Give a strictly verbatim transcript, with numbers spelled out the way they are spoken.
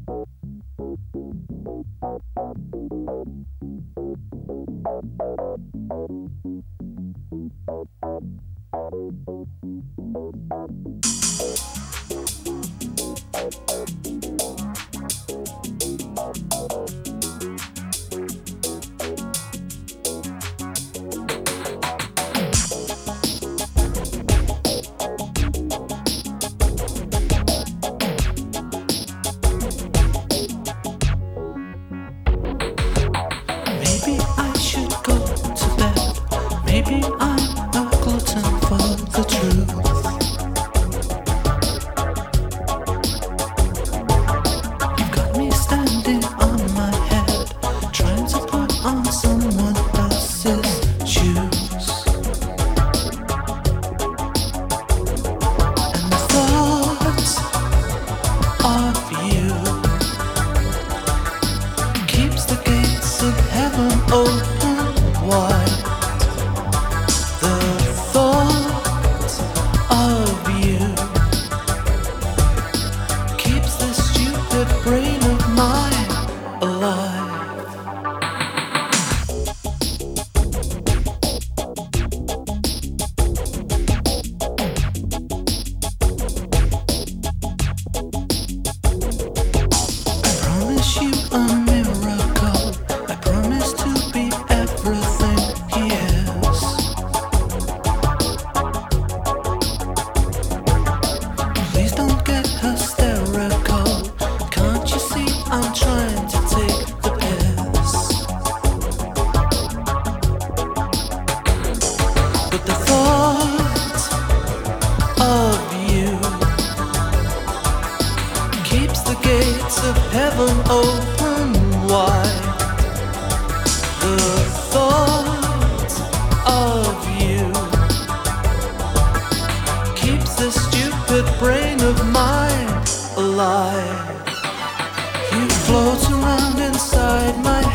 Maybe I should go to bed. Maybe I'm a glutton for the truth. You've got me standing on my head, trying to put on someone else's shoes. And the thought of you keeps the gates of heaven open wide. The thought of you keeps this stupid brain of mine alive. I promise you a miracle. I promise to be everything he is. Please don't get hysterical. Can't you see I'm trying to take the piss? But the thought of you keeps the gates of heaven open wide. The thought of you keeps this stupid brain of mine alive. You float around inside my